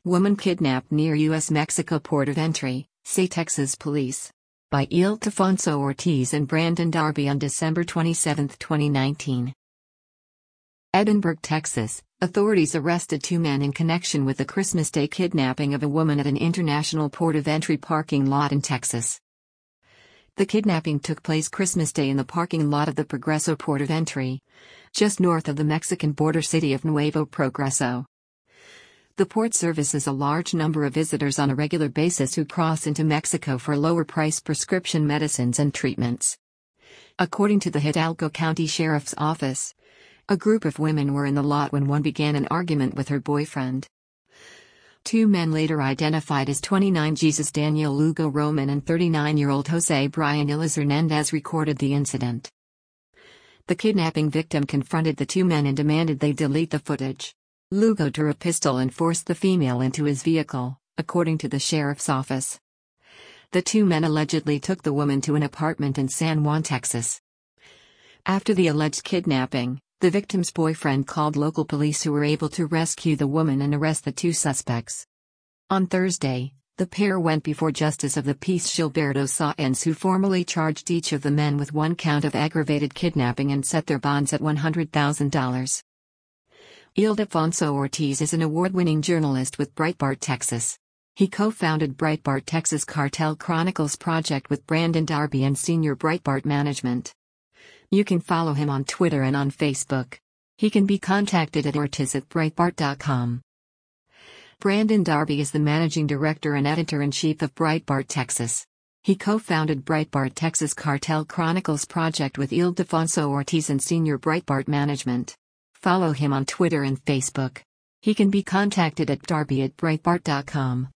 Woman kidnapped near U.S.-Mexico port of entry, say Texas police. By Ildefonso Ortiz and Brandon Darby on December 27, 2019. Edinburg, Texas, authorities arrested two men in connection with the Christmas Day kidnapping of a woman at an international port of entry parking lot in Texas. The kidnapping took place Christmas Day in the parking lot of the Progreso port of entry, just north of the Mexican border city of Nuevo Progreso. The port services a large number of visitors on a regular basis who cross into Mexico for lower-priced prescription medicines and treatments. According to the Hidalgo County Sheriff's Office, a group of women were in the lot when one began an argument with her boyfriend. Two men later identified as 29 Jesus Daniel Lugo Roman and 39-year-old Jose Brian Iles Hernandez recorded the incident. The kidnapping victim confronted the two men and demanded they delete the footage. Lugo drew a pistol and forced the female into his vehicle, according to the sheriff's office. The two men allegedly took the woman to an apartment in San Juan, Texas. After the alleged kidnapping, the victim's boyfriend called local police who were able to rescue the woman and arrest the two suspects. On Thursday, the pair went before Justice of the Peace Gilberto Sáenz, who formally charged each of the men with one count of aggravated kidnapping and set their bonds at $100,000. Ildefonso Ortiz is an award-winning journalist with Breitbart Texas. He co-founded Breitbart Texas Cartel Chronicles project with Brandon Darby and senior Breitbart management. You can follow him on Twitter and on Facebook. He can be contacted at ortiz@breitbart.com. Brandon Darby is the managing director and editor-in-chief of Breitbart Texas. He co-founded Breitbart Texas Cartel Chronicles project with Ildefonso Ortiz and senior Breitbart management. Follow him on Twitter and Facebook. He can be contacted at darby@breitbart.com.